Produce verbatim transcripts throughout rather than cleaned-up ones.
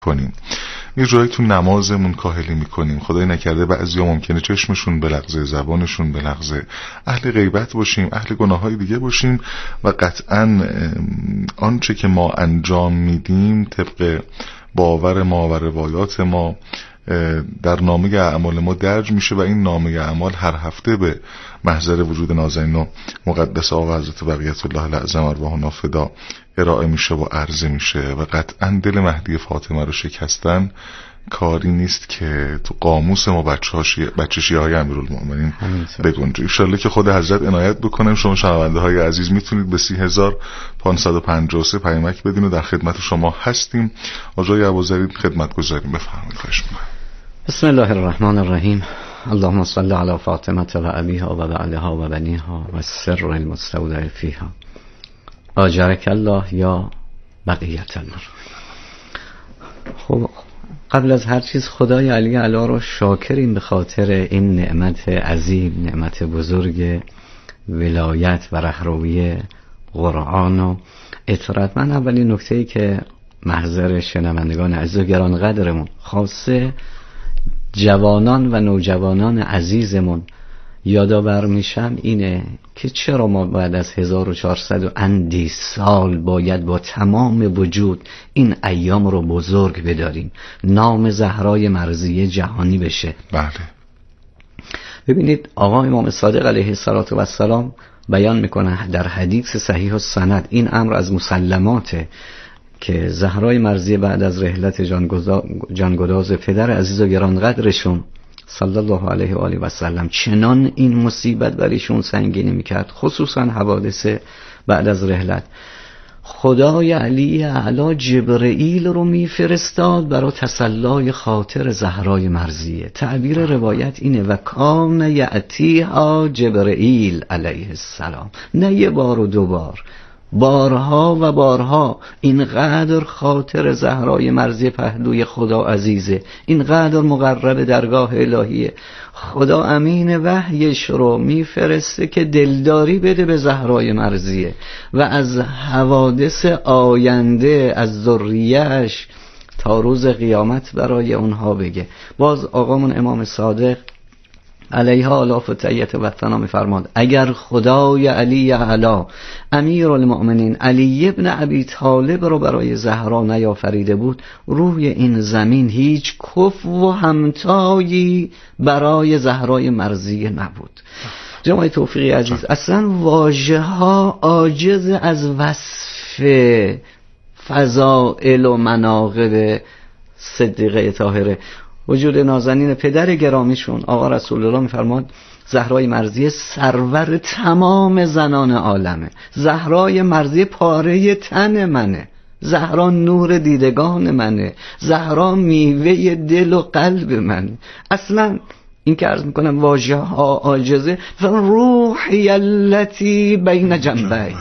کنیم. یه جایی تو نمازمون کاهلی میکنیم، خدای نکرده بعضیا ممکنه چشمشون بلغزه، زبانشون بلغزه، اهل غیبت باشیم، اهل گناههای دیگه باشیم و قطعاً آنچه که ما انجام میدیم طبق باور ما و روایات ما در نامه اعمال ما درج میشه و این نامه اعمال هر هفته به محضر وجود نازنین و مقدس آقا حضرت بقیت الله الاعظم ارواحنا فدا ارائه میشه و عرضه میشه و قطعا دل مهدی فاطمه رو شکستن کاری نیست که تو قاموس ما بچه شیعه های امیرالمومنین بگنجه. انشالله که خود حضرت عنایت بکنن. شما شنونده های عزیز میتونید به سی هزار پانصد و پنجاه و سه پیامک بدین و در خدمت شما هستیم. آقای ابوذری خدمت گذاریم، بفرمایید. خواهش می‌کنم. بسم الله الرحمن الرحیم. اللهم صل علی فاطمه و ابیها و بعلها و بنیها و السر المستودع فیها آجرک الله یا بقیت الله. خب قبل از هر چیز خدای علی اعلی رو شاکریم به خاطر این نعمت عظیم، نعمت بزرگ ولایت و رهروی قرآن و اطاعت. من اولین نکته‌ای که محضر شنوندگان عزیز و گرانقدرمون، خاصه جوانان و نوجوانان عزیزمون یادآور میشم اینه که چرا ما بعد از هزار و چهارصد و اندی سال باید با تمام وجود این ایام رو بزرگ بداریم، نام زهرای مرضیه جهانی بشه. بله. ببینید آقا امام صادق علیه السلام بیان میکنه در حدیث صحیح السند، این امر از مسلماته که زهرای مرضیه بعد از رحلت جانگداز پدر عزیز و گرانقدرشون صلی الله علیه و آله و سلم چنان این مصیبت بریشون سنگینی میکرد، خصوصا حوادث بعد از رحلت، خدای علی اعلی جبرئیل رو میفرستاد برای تسلای خاطر زهرای مرضیه. تعبیر روایت اینه و کان یأتیها جبرئیل علیه السلام، نه یه بار و دو بار، بارها و بارها. اینقدر خاطر زهرای مرضیه پهلوی خدا عزیزه، اینقدر مقرب درگاه الهیه. خدا امین وحیش رو میفرسته که دلداری بده به زهرای مرضیه و از حوادث آینده از ذریه‌اش تا روز قیامت برای اونها بگه. باز آقامون امام صادق علیها آلاف و تحیت و ثنا می‌فرماد اگر خدای علی اعلی امیرالمؤمنین علی ابن ابی طالب رو برای زهرا نیافریده بود، روی این زمین هیچ کف و همتایی برای زهرای مرضیه نبود. جناب توفیقی عزیز، اصلا واژه ها عاجز از وصف فضائل و مناقب صدیقه طاهره. وجود نازنین پدر گرامیشون آقا رسول الله میفرماد زهرای مرضیه سرور تمام زنان عالمه، زهرای مرضیه پاره تن منه، زهرا نور دیدگان منه، زهرا میوه دل و قلب منه. اصلا این که عرض میکنم واژه ها عاجزه. روحی التی بین جنبی،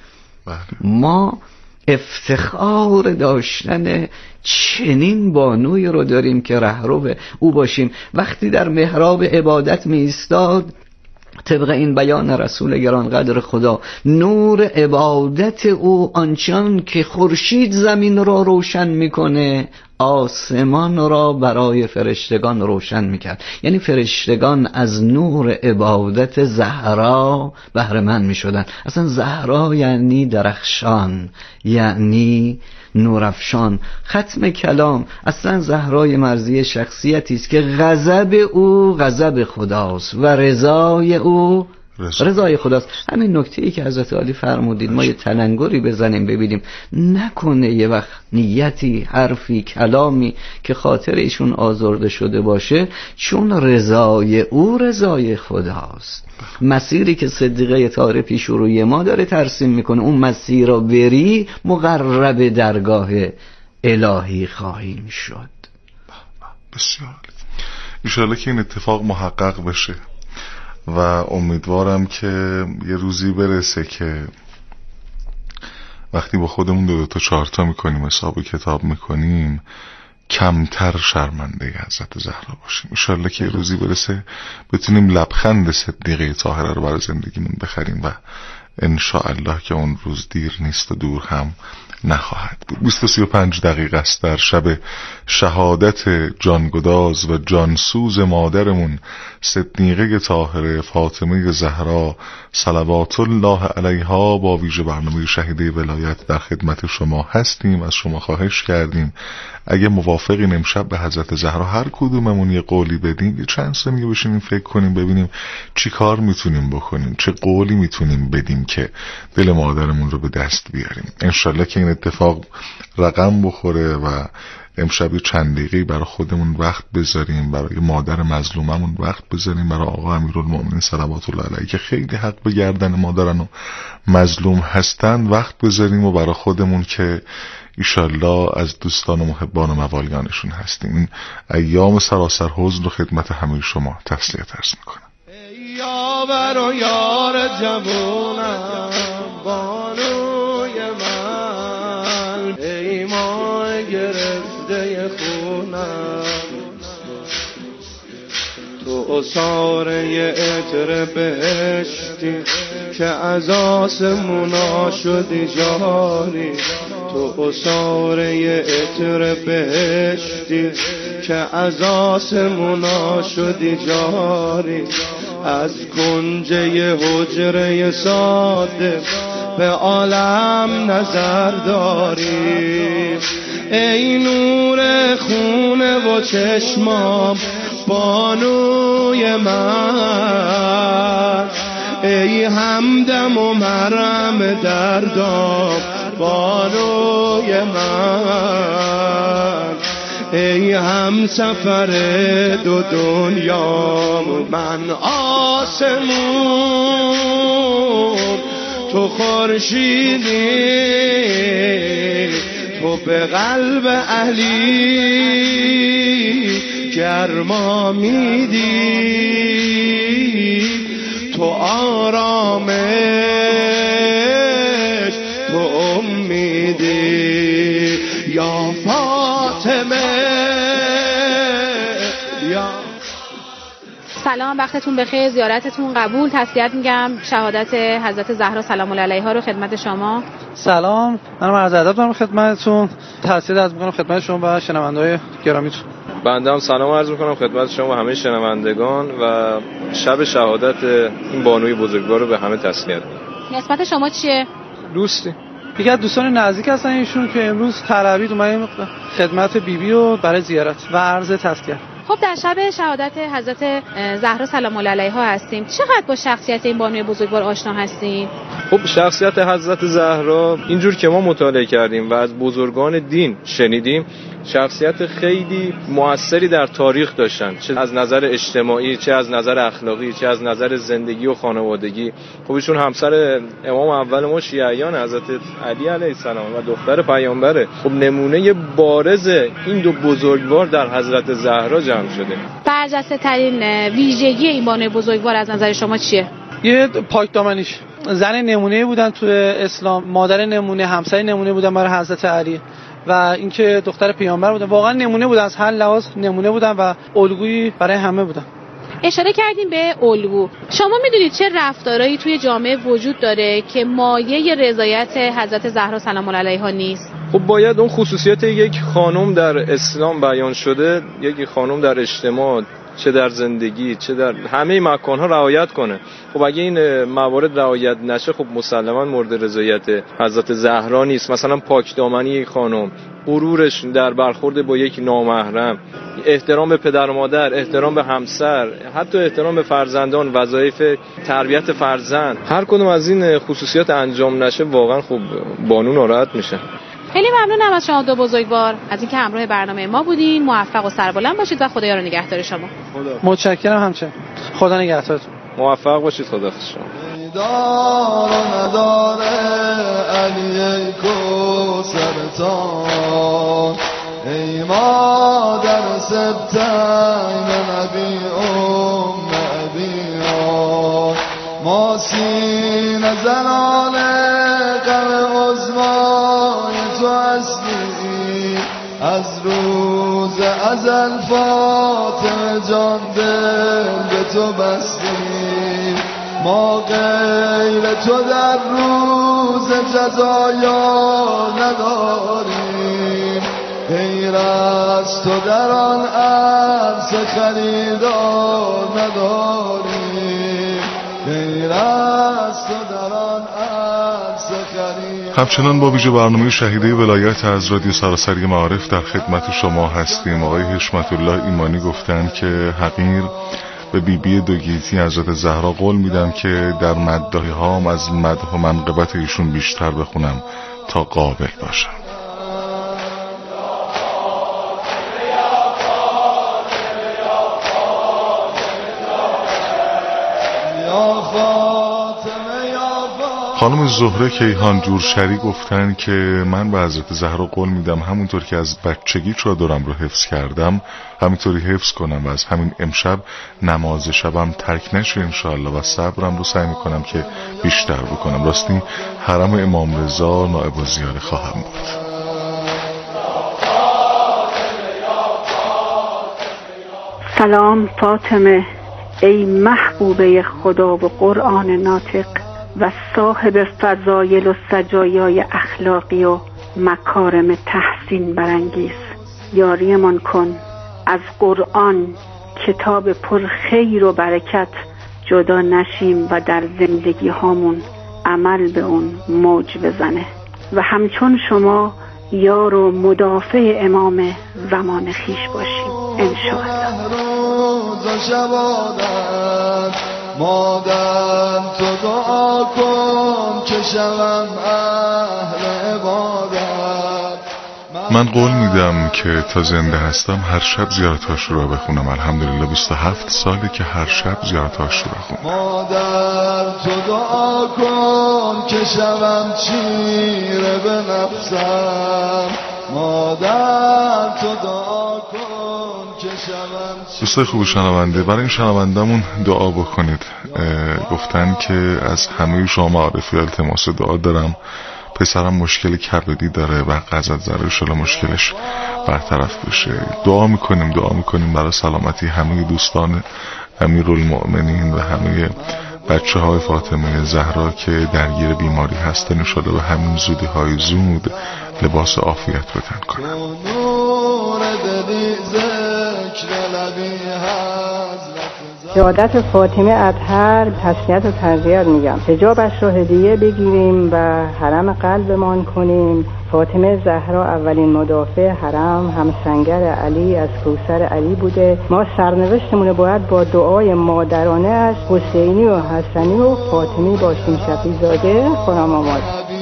ما افتخار داشتن چنین بانوی رو داریم که رهرو او باشیم. وقتی در محراب عبادت می ایستاد، طبق این بیان رسول گرانقدر خدا، نور عبادت او آنچنان که خورشید زمین را روشن میکنه آسمان را برای فرشتگان روشن میکرد. یعنی فرشتگان از نور عبادت زهرا بهره مند میشدن. اصلا زهرا یعنی درخشان، یعنی نورافشان. ختم کلام، اصلا زهرای مرضیه شخصیتی است که غضب او غضب خداست و رضای او رضای خداست. همین نکته‌ای که حضرت علی فرمودید ما یه تلنگری بزنیم ببینیم، نکنه یه وقت نیتی، حرفی، کلامی که خاطر ایشون آزرده شده باشه، چون رضای او رضای خداست. مسیری که صدیقه طاهره پیش روی ما داره ترسیم میکنه، اون مسیر را بری مقرب درگاه الهی خواهیم شد. بسیار انشاءالله که این اتفاق محقق بشه و امیدوارم که یه روزی برسه که وقتی با خودمون دو, دو تا چهارتا میکنیم، حساب کتاب میکنیم، کمتر شرمنده حضرت زهرا باشیم. انشاءالله که یه روزی برسه بتونیم لبخند صدیقه طاهره رو برای زندگیمون بخریم و انشاءالله که اون روز دیر نیست و دور هم نخواهد بود. بیست و سی و پنج دقیقه است در شب شهادت جانگداز و جانسوز مادرمون صدیقه طاهره فاطمه زهرا صلوات الله علیها با ویژه برنامه شهیده ولایت در خدمت شما هستیم. از شما خواهش کردیم اگه موافقین امشب به حضرت زهرا هر کدوممون یه قولی بدیم، یه چند ثانیه بشینیم فکر کنیم ببینیم چی کار میتونیم بکنیم، چه قولی میتونیم بدیم که دل مادرمون رو به دست بیاریم. انشالله که این اتفاق رقم بخوره و امشب چند دقیقه برای خودمون وقت بذاریم، برای مادر مظلوممون وقت بذاریم، برای آقا امیرالمومنین صلوات الله علیه که خیلی حق به گردن مادرن و مظلوم هستن وقت بذاریم، و برای خودمون که ایشالله از دوستان و محبان و موالیانشون هستیم. این ایام سراسر حزن رو خدمت همه شما تسلیت عرض میکنم. ای یاور و یار جوونم بانوی من، ای ماه گرفته خونم، تو اصاره عطر بهشتی که از آسمونا شدی جاری، تو اصاره عطر بهشتی که از آسمونا شدی جاری، از کنجه حجره ساده به عالم نظر داری، ای نور خونه و چشمام بانوی من، ای همدم و مرهم دردام بانوی من، ای هم سفر دو دنیا، من آسمون تو خورشیدی، تو به قلب اهلی گرما میدی، تو آرامش تو امیدی یا فاطمه یا. سلام، وقتتون بخیر، زیارتتون قبول. تسلیت میگم شهادت حضرت زهرا سلام الله علیها رو خدمت شما. سلام، منم عرض ادب دارم خدمتتون، تسلیت عرض میکنم خدمت شما و شنونده‌های گرامیتون. بنده هم سلام عرض میکنم خدمت شما و همه شنوندگان و شب شهادت این بانوی بزرگوار رو به همه تسلیت میگم. نسبت شما چیه؟ دوستی. یکی از دوستان نزدیک هستن ایشون که امروز تراویح اومدیم خدمت بیبی و برای زیارت و عرض تسلیت. خب در شب شهادت حضرت زهرا سلام الله علیها هستیم. چقدر با شخصیت این بانوی بزرگوار آشنا هستین؟ خب شخصیت حضرت زهرا اینجور که ما مطالعه کردیم و از بزرگان دین شنیدیم، شخصیت خیلی موثری در تاریخ داشتن، چه از نظر اجتماعی، چه از نظر اخلاقی، چه از نظر زندگی و خانوادگی. خب ایشون همسر امام اول ما شیعیان حضرت علی علیه السلام و دختر پیامبره. خب نمونه بارز این دو بزرگوار در حضرت زهرا جمع شده. برجسته ترین ویژگی این بانوی بزرگوار از نظر شما چیه؟ یه پاک دامنیش، زن نمونه بودن تو اسلام، مادر نمونه، همسر نمونه بودن برای حضرت علی و اینکه دختر پیامبر بودن. واقعا نمونه بودن، از هر لحاظ نمونه بودن و الگویی برای همه بودن. اشاره کردیم به الگو. شما میدونید چه رفتارهایی توی جامعه وجود داره که مایه رضایت حضرت زهرا سلام الله علیها نیست؟ خب باید اون خصوصیت یک خانم در اسلام بیان شده، یک خانم در اجتماع، چه در زندگی چه در همه مکان‌ها رعایت کنه. خب اگه این موارد رعایت نشه خب مسلماً مورد رضایت حضرت زهرا نیست. مثلا پاکدامنی یک خانم، غرورش در برخورد با یک نامحرم، احترام به پدر و مادر، احترام به همسر، حتی احترام به فرزندان، وظایف تربیت فرزند، هر کدوم از این خصوصیات انجام نشه واقعا خب بانو ناراحت میشه. خیلی ممنونم از شما دو بزرگوار از اینکه همراه برنامه ما بودین. موفق و سربلند باشید و خدایا رو نگهدار شما. متشکرم همچنین. خدا نگهدارتون. موفق باشید. خداحافظ شما. دار نداره علی کوثرتان، ای مادر سبتین نبی ام نبیان، ما سینه زنان غم عظمای تو هستی، از روز ازل فاطمه جان دل به تو بستی، ما غیر تو در روز جزایا نداریم، غیر از تو در آن عرصه خریدار نداریم، غیر از تو در آن عرصه خریدار. همچنان با ویژه برنامه شهیده ولایت از رادیو سراسری معارف در خدمت شما هستیم. آقای حشمت الله ایمانی گفتن که حقیر به بی بی دوگیتی حضرت زهرا قول میدم که در مداحی هام از مدح و منقبت ایشون بیشتر بخونم تا قابل باشم. خانم زهره کیهان جورشری گفتن که من به حضرت زهرا قول میدم همونطور که از بچگی چادرم رو حفظ کردم همینطوری حفظ کنم و از همین امشب نماز شبم ترک نشه انشاءالله و صبرم رو سعی میکنم که بیشتر بکنم. راستی حرم امام رضا نائب الزیاره خواهم بود. سلام فاطمه، ای محبوبه خدا و قرآن ناطق و صاحب فضایل و سجایای اخلاقی و مکارم تحسین برانگیز، یاریمان کن از قرآن کتاب پر خیر و برکت جدا نشیم و در زندگی هامون عمل به اون موج بزنه و همچون شما یار و مدافع امام زمان خیش باشیم انشاءالله. مادر تو دعا کن که شوم اهل عبادت. من قول میدم که تا زنده هستم هر شب زیارتاش رو بخونم. الحمدلله بیست و هفت ساله که هر شب زیارتاش رو بخونم. مادر تو دعا کن که شوم چیره به نفسم، مادر تو دعا کن که شوم. دوستای خوب شنونده، برای این شنوندمون دعا بکنید. گفتن که از همه شما معارفی التماس دعا دارم، پسرم مشکل کبدی داره و قزت زره انشالله مشکلش برطرف بشه. دعا میکنیم دعا میکنیم برای سلامتی همه دوستان امیرالمؤمنین و همه بچه های فاطمه زهرا که درگیر بیماری هستن انشالله به همین زودی های زود لباس عافیت به تن کنن. شهادت فاطمه اطهر تسلیت و تعزیت میگم، حجابش رو هدیه بگیریم و حرم قلبمان کنیم. فاطمه زهرا اولین مدافع حرم، همسنگر علی از کوثر علی بوده. ما سرنوشتمون باید با دعای مادرانه از حسینی و حسنی و فاطمی باشیم. شفیع زاده خانم آماد.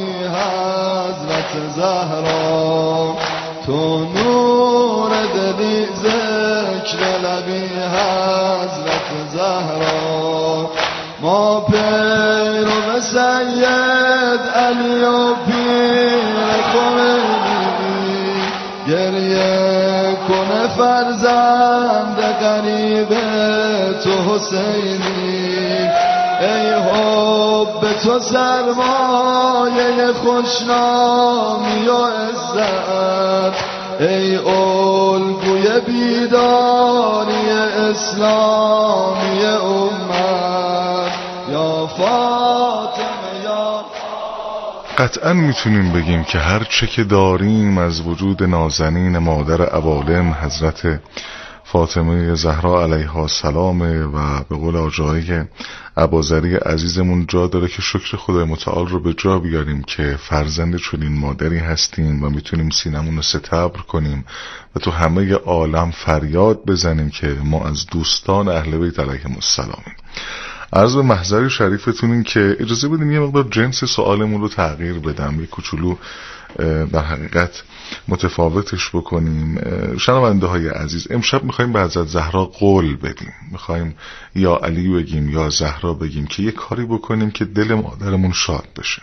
زهرا تو نور دلی ذکر لبی حضرت زهرا، ما پیرو سید علی و پیر خمینی، گریه کنه فرزند غریب تو حسینی. ای حب تو سرمایه خوشنامی و عزت، ای الگوی بیداری اسلامی امت، یا فاطمه یا قطعا میتونیم بگیم که هر چه که داریم از وجود نازنین مادر عوالم حضرت فاطمه زهرا علیها السلام و به قول آجای اباذری عزیزمون جا داره که شکر خدای متعال رو به جا بیاریم که فرزند چنین مادری هستیم و میتونیم سینمون رو ستبر کنیم و تو همه عالم فریاد بزنیم که ما از دوستان اهل بیت علیهم السلامیم. عرض به محضر شریفتونین که اجازه بدین یه مقدار جنس سوالمون رو تغییر بدم، یه کوچولو در حقیقت متفاوتش بکنیم. شنونده های عزیز، امشب میخواییم به حضرت زهرا قول بدیم، میخواییم یا علی بگیم یا زهرا بگیم که یه کاری بکنیم که دل مادرمون شاد بشه.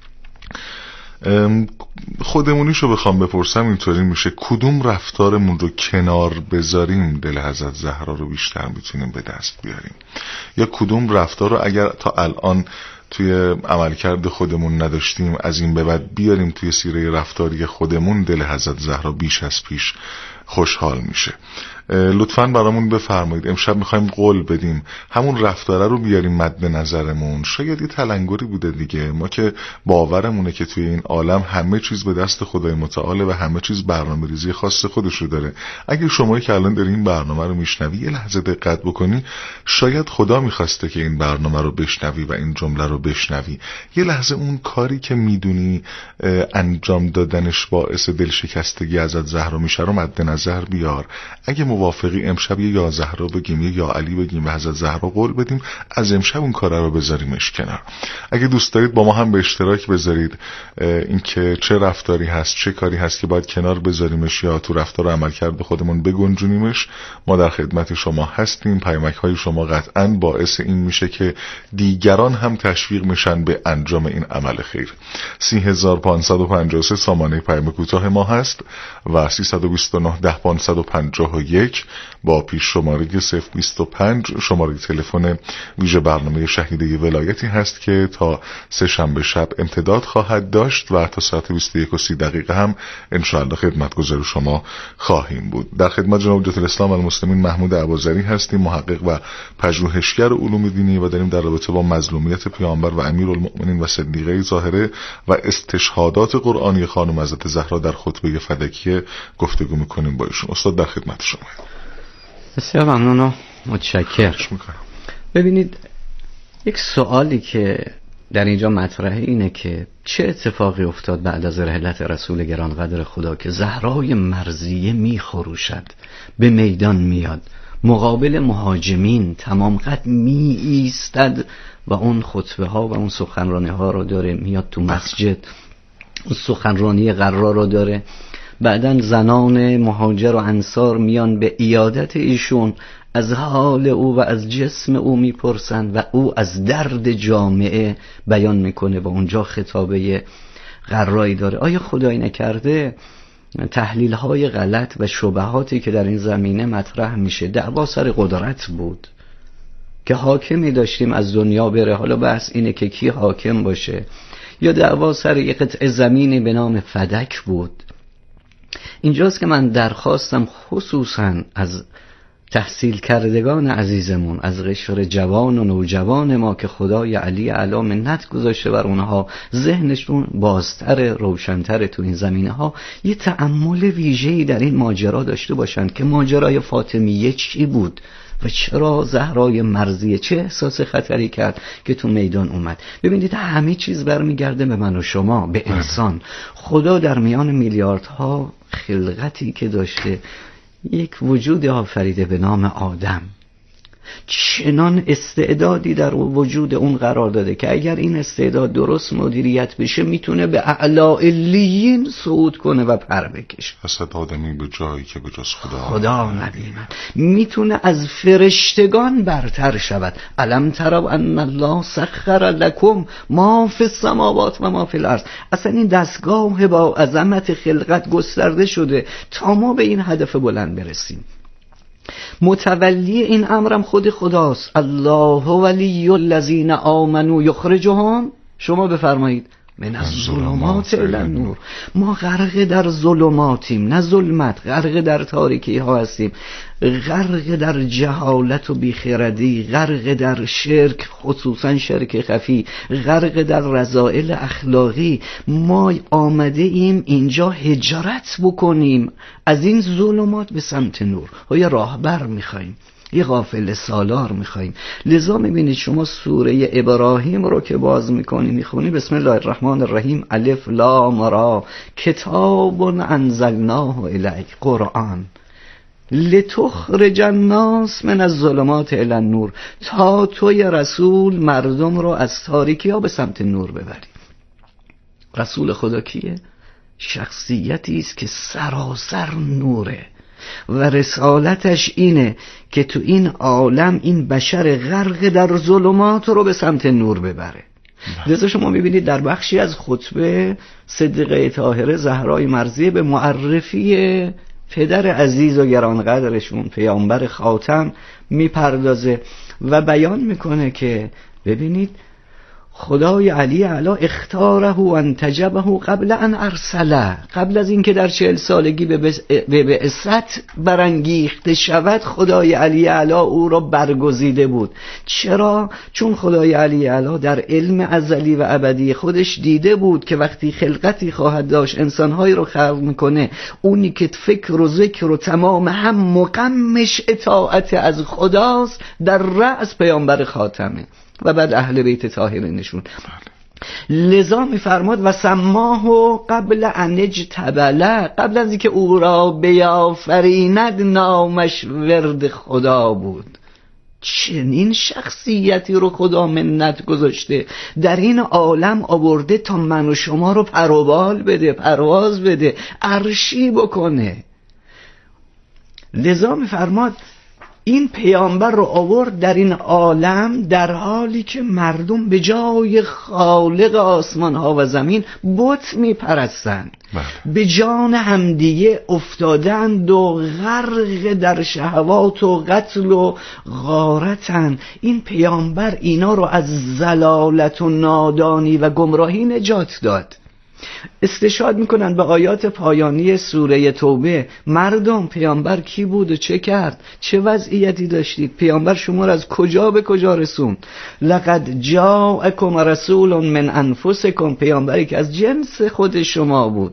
خودمونیشو بخوام بپرسم اینطوری میشه کدوم رفتارمون رو کنار بذاریم دل حضرت زهرا رو بیشتر میتونیم به دست بیاریم، یا کدوم رفتار رو اگر تا الان توی عملکرد خودمون نداشتیم از این به بعد بیاریم توی سیره رفتاری خودمون دل حضرت زهرا بیش از پیش خوشحال میشه. لطفاً برامون بفرمایید امشب میخوایم قول بدیم همون رفتاره رو بیاریم مد نظرمون. شاید یه تلنگری بوده دیگه، ما که باورمونه که توی این عالم همه چیز به دست خدای متعال و همه چیز برنامه‌ریزی خاص خودش رو داره. اگه شما که الان داری این برنامه رو میشنوی یه لحظه دقت بکنی، شاید خدا میخواسته که این برنامه رو بشنوی و این جمله رو بشنوی. یه لحظه اون کاری که میدونی انجام دادنش باعث دلشکستگی ازت زهرا میشه رو مد نظر بیار. اگه موافقی امشب یه یا زهرا بگیم یه یا علی بگیم و حضرت زهرا قول بدیم از امشب اون کارا رو بذاریمش کنار. اگه دوست دارید با ما هم به اشتراک بذارید اینکه چه رفتاری هست، چه کاری هست که باید کنار بذاریمش یا تو رفتار و عملکرد خودمون بگنجونیمش، ما در خدمت شما هستیم. پیامک های شما قطعاً باعث این میشه که دیگران هم تشویق میشن به انجام این عمل خیر. سی هزار و پانصد و پنجاه و سه سامانه پیام کوتاه ما هست و سیصد و بیست و نه ده پانصد و پنجاه و یک با پیش شماره صفر بیست و پنج شماره تلفن ویژه برنامه شهیده ولایتی هست که تا سه شنبه شب امتداد خواهد داشت و تا ساعت بیست و یک و سی دقیقه هم انشاءالله خدمتگزار شما خواهیم بود. در خدمت جناب حجت الاسلام و المسلمین محمود ابوذری هستیم، محقق و پژوهشگر علوم دینی و داریم در رابطه با مظلومیت پیامبر و امیرالمؤمنین و صدیقه ظاهره و استشهادات قرآنی خانم حضرت زهرا در خطبه فدکیه گفتگو میکنیم با ایشون. استاد در خدمت شما. بسیار ممنون و متشکرم. ببینید یک سوالی که در اینجا مطرحه اینه که چه اتفاقی افتاد بعد از رحلت رسول گرانقدر خدا که زهرای مرضیه میخروشد، به میدان میاد، مقابل مهاجمین تمام قد می ایستد و اون خطبه ها و اون سخنرانی ها رو داره، میاد تو مسجد اون سخنرانی قرار رو داره. بعدن زنان مهاجر و انصار میان به عیادت ایشون، از حال او و از جسم او میپرسن و او از درد جامعه بیان میکنه و اونجا خطابه قرایی داره. آیا خدایی نکرده تحلیل های غلط و شبهاتی که در این زمینه مطرح میشه دعوا سر قدرت بود که حاکمی داشتیم از دنیا بره، حالا بحث اینه که کی حاکم باشه، یا دعوا سر یک قطعه زمینی به نام فدک بود. اینجاست که من درخواستم خصوصا از تحصیل کردگان عزیزمون، از قشر جوان و نوجوان ما که خدای علی اعلی منت گذاشته بر اونها، ذهنشون بازتر، روشنتر تو این زمینه ها، یه تأمل ویژه‌ای در این ماجرا داشته باشن که ماجرای فاطمیه چی بود و چرا زهرای مرضیه چه احساس خطری کرد که تو میدان اومد. ببینید همه چیز برمیگرده به من و شما، به انسان. خدا در میان میلیاردها خلقتی که داشته یک وجود آفریده به نام آدم، چنان استعدادی در وجود اون قرار داده که اگر این استعداد درست مدیریت بشه میتونه به اعلی علیین صعود کنه و پر بکشه. حسد آدمی به جایی که به جز خدا خدا نبیند، میتونه از فرشتگان برتر شود. الم تروا ان الله سخر لکم ما فی السماوات و ما فی الارض. اصلا این دستگاه با عظمت خلقت گسترده شده تا ما به این هدف بلند برسیم. متولی این امرم خود خداست. الله ولی الذین آمنوا یخرجهم، شما بفرمایید، من الظلمات الی النور. ما غرق در ظلماتیم، نه ظلمت، غرق در تاریکی ها هستیم، غرق در جهالت و بیخردی، غرق در شرک، خصوصا شرک خفی، غرق در رذائل اخلاقی. ما آمده ایم اینجا هجرت بکنیم از این ظلمات به سمت نور. و یه راهبر میخوایم، یه قافله سالار میخوایم. لذا میبینید شما سوره ابراهیم رو که باز میکنی میخونی، بسم الله الرحمن الرحیم، الف لام را، کتاب انزلناه الیک، قرآن، لتخرج الناس من الظلمات الی النور، تا توی رسول مردم رو از تاریکی ها به سمت نور ببری. رسول خدا کیه؟ شخصیتی است که سراسر نوره و رسالتش اینه که تو این عالم این بشر غرق در ظلمات رو به سمت نور ببره. لذا شما میبینید در بخشی از خطبه صدیقه طاهره زهرای مرضیه به معرفی پدر عزیز و گرانقدرشون پیامبر خاتم میپردازه و بیان میکنه که ببینید خدای علی اعلی اختاره و انتجبه قبل ان ارسله، قبل از اینکه در چهل سالگی به بعثت برانگیخته شود خدای علی اعلی او را برگزیده بود. چرا؟ چون خدای علی اعلی در علم ازلی و ابدی خودش دیده بود که وقتی خلقتی خواهد داشت انسانهایی رو خلق میکنه، اونی که فکر و ذکر و تمام هم مقمش اطاعت از خداست در رأس پیامبر خاتمه و بعد اهل بیت طاهرینشون. لذا میفرماد و سماه قبل ان اجتبله، قبل از اینکه او را بیافریند نامش ورد خدا بود. چنین شخصیتی رو خدا منت گذاشته در این عالم آورده تا من و شما رو پروبال بده، پرواز بده، عرشی بکنه. لذا میفرماد این پیامبر رو آورد در این عالم در حالی که مردم به جای خالق آسمان ها و زمین بت می پرستند، به جان همدیگه افتادند و غرق در شهوات و قتل و غارتند. این پیامبر اینا رو از ضلالت و نادانی و گمراهی نجات داد. استشهاد میکنن به آیات پایانی سوره توبه. مردم پیامبر کی بود و چه کرد؟ چه وضعیتی داشتید؟ پیامبر شما را از کجا به کجا رسوند؟ لقد جاءکم رسول من انفسکم، پیامبری که از جنس خود شما بود.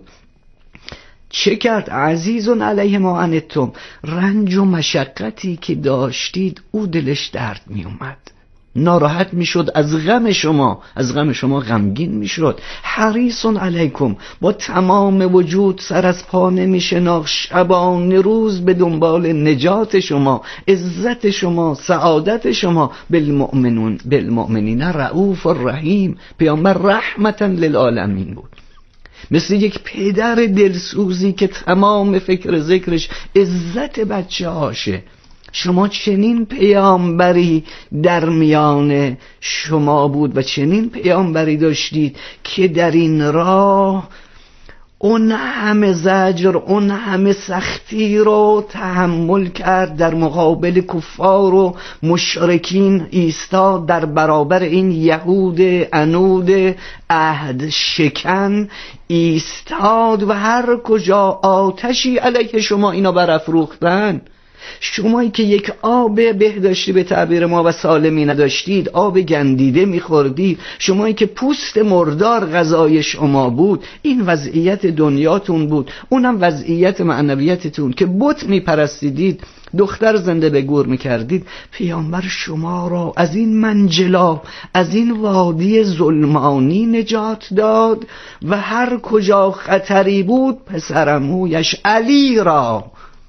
چه کرد؟ عزیز علیه ما عنتم، رنج و مشقتی که داشتید او دلش درد می اومد، ناراحت میشد از غم شما، از غم شما غمگین میشد. حریص علیکم، با تمام وجود سر از پا نمیشناخت، شبان روز به دنبال نجات شما، عزت شما، سعادت شما. بالمؤمنون بالمؤمنین رؤوف الرحیم، پیامبر رحمتا للعالمین بود، مثل یک پدر دلسوزی که تمام فکر ذکرش عزت بچه هاشه. شما چنین پیامبری در میان شما بود و چنین پیامبری داشتید که در این راه اون همه زجر، اون همه سختی رو تحمل کرد، در مقابل کفار و مشرکین ایستاد، در برابر این یهود عنود عهد شکن ایستاد و هر کجا آتشی علیه شما اینا برافروختن. شمایی که یک آب بهداشتی به تعبیر ما و سالمی نداشتید، آب گندیده میخوردید، شمایی که پوست مردار غذای شما بود، این وضعیت دنیاتون بود، اونم وضعیت معنویتتون که بت میپرستیدید، دختر زنده به گور میکردید. پیامبر شما را از این منجلا، از این وادی ظلمانی نجات داد و هر کجا خطری بود پسرمویش علی را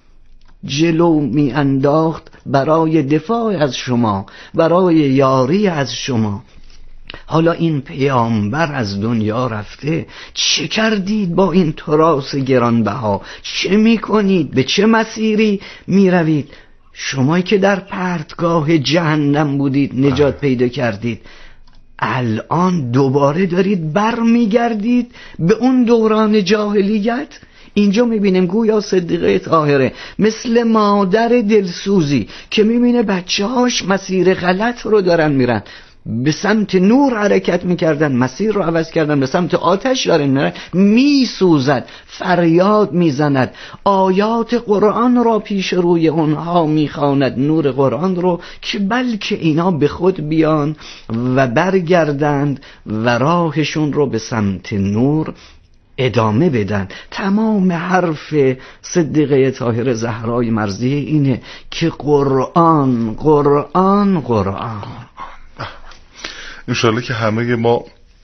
جلو می انداخت برای دفاع از شما، برای یاری از شما. حالا این پیامبر از دنیا رفته، چه کردید با این تراث گرانبها؟ چه می کنید؟ به چه مسیری می روید؟ شمایی که در پرتگاه جهنم بودید نجات پیدا کردید، الان دوباره دارید بر می گردید به اون دوران جاهلیت. اینجا میبینیم گویا صدیقه طاهره مثل مادر دلسوزی که میبینه بچه هاش مسیر غلط رو دارن میرن، به سمت نور حرکت میکردن، مسیر رو عوض کردن، به سمت آتش دارن میرن، میسوزد، فریاد میزند، آیات قرآن را پیش روی اونها میخواند، نور قرآن رو، که بلکه اینا به خود بیان و برگردند و راهشون رو به سمت نور ادامه بدن. تمام حرف صدیقه طاهره زهرای مرضیه اینه که قرآن قرآن قرآن. انشالله که همه ما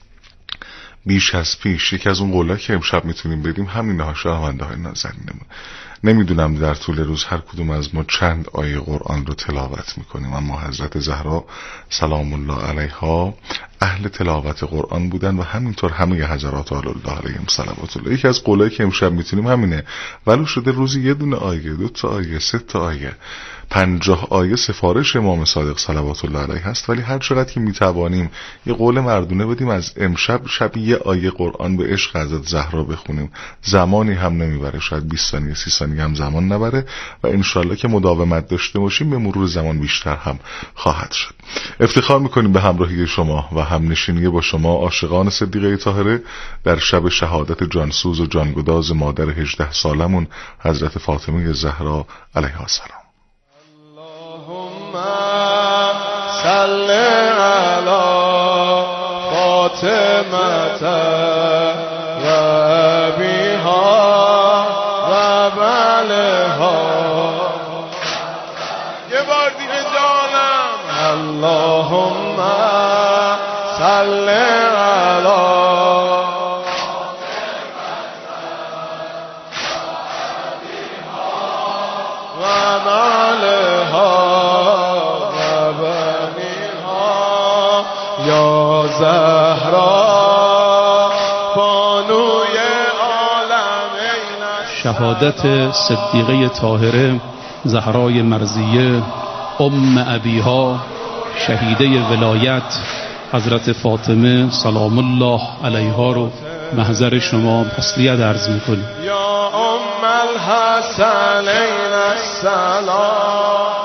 بیش از پیش یک از اون قولا که امشب میتونیم بدیم همین ها شنونده های نازنینمون. نمیدونم در طول روز هر کدوم از ما چند آیه قرآن رو تلاوت میکنیم، اما حضرت زهرا سلام الله علیها اهل تلاوت قرآن بودن و همینطور همه حضرات آل الله علیهم صلوات الله. یکی از قولایی که امشب میتونیم همینه، ولو شده روزی یه دونه آیه، دو تا آیه، سه تا آیه، پنجاه آیه سفارش امام صادق صلوات الله علیه هست، ولی هر چقدر که میتوانیم یه قول مردونه بدیم از امشب شب یه آیه قرآن به عشق حضرت زهرا بخونیم. زمانی هم نمیبره، شاید بیست ثانیه سی ثانیه هم زمان نبره و انشالله که مداومت داشته باشیم به مرور زمان بیشتر هم خواهد شد. افتخار میکنیم به همراهی شما و همنشینی با شما عاشقان صدیقه طاهره در شب شهادت جانسوز و جانگداز مادر هجده سالمون حضرت فاطمه زهرا علیها السلام. اللهم صل علی فاطمه و ابیها و بلها. یه بار دیگه جانم. اللهم صل علی و بلها و بنیها یا زهرا بانوی عالمین. شهادت صدیقه طاهره زهرای مرضیه ام ابیها شهیده ولایت حضرت فاطمه سلام الله علیها رو محضر شما تسلیت عرض میکنیم. یا ام الحسنین السلام.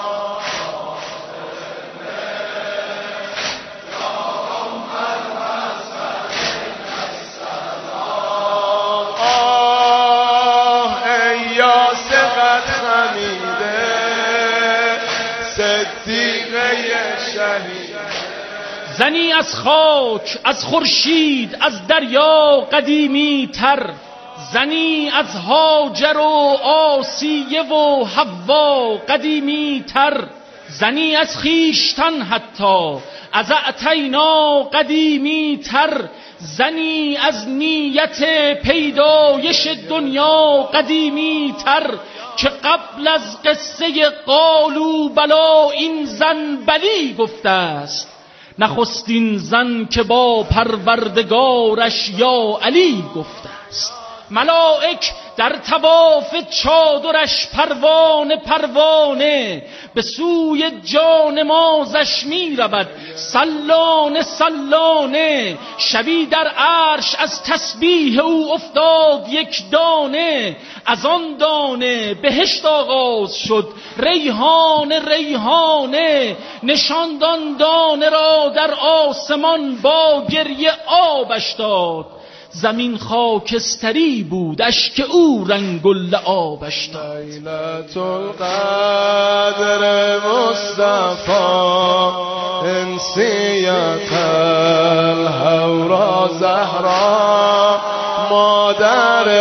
زنی از خاک، از خورشید، از دریا قدیمی تر، زنی از هاجر و آسیه و حوا قدیمی تر، زنی از خیشتن حتی از اعتینا قدیمی تر، زنی از نیت پیدایش دنیا قدیمی تر، که قبل از قصه قالوا بلا این زن بلی گفته است، نخستین زن که با پروردگارش یا علی گفته است. ملائک در طواف چادرش پروانه پروانه به سوی جانمازش می رود سلانه سلانه. شبی در عرش از تسبیح او افتاد یک دانه، از آن دانه بهشت آغاز شد ریحانه ریحانه. نشاندان دانه را در آسمان با گریه آبش داد، زمین خاکستری بود اشک او رنگ و لعابش داد. لیلة القدر مصطفی انسیت الهورا زهرا مادر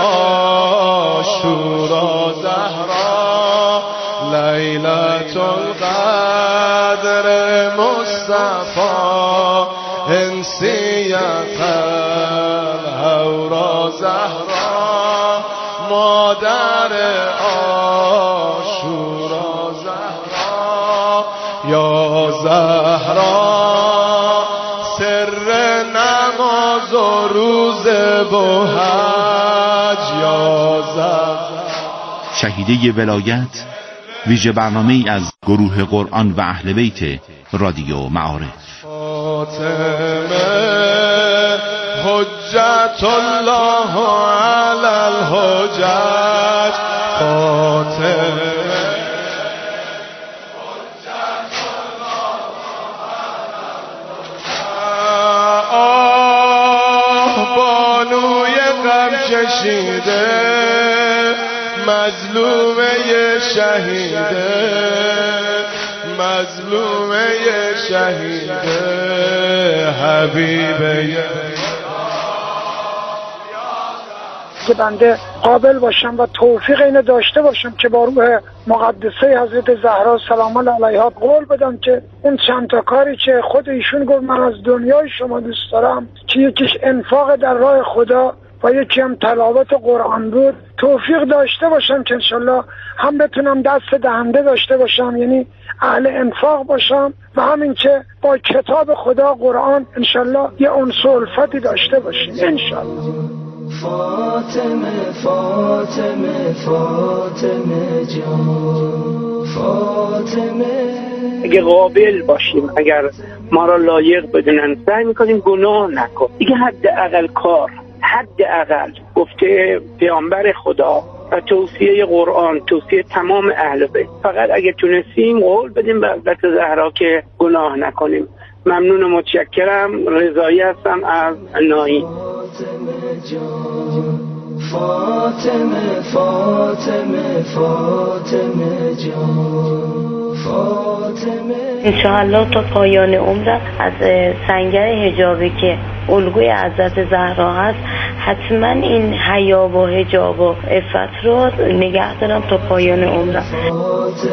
عاشورا زهرا. لیلة القدر مصطفی انسیت الهورا زهرا مادر عاشورا زهرا. یا زهرا سر نماز و روز و حج. یا زهرا شهیده ولایت، ویژه برنامه‌ای از گروه قرآن و اهل بیت رادیو معارف. فاطمه حجت الله علی الحجج. فاطمه حجت الله علی الحجج. آه بانوی غم کشیده مظلومه شهیده، مظلومه شهیده حبیبه. که بنده قابل باشم و توفیق اینو داشته باشم که با روح مقدسه حضرت زهرا سلام الله علیها قول بدم که اون چند تا کاری که خود ایشون گفت من از دنیای شما دوست دارم، که یکیش انفاق در راه خدا و یکی هم تلاوت قرآن بود، توفیق داشته باشم که انشالله هم بتونم دست دهنده داشته باشم، یعنی اهل انفاق باشم، و همین که با کتاب خدا قرآن انشالله یه انس و الفتی داشته باشیم انشالله. فاطمه فاطمه فاطمه جان فاطمه. اگه قابل باشیم، اگر ما را لایق بدونن، سعی میکنیم گناه نکن دیگه. حد اقل کار، حد اقل گفته پیامبر خدا و توصیه قرآن، توصیه تمام اهل بیت. فقط اگه تونستیم قول بدیم به حضرت زهرا که گناه نکنیم. ممنون و متشکرم. رضایی هستم از نایی. فاطمه فاطمه فاطمه جان فاطمه. انشاءالله تا پایان عمرم از سنگر حجابی که الگوی حضرت زهرا هست حتما این حیا و حجاب و عفت رو نگه دارم تا پایان عمرم.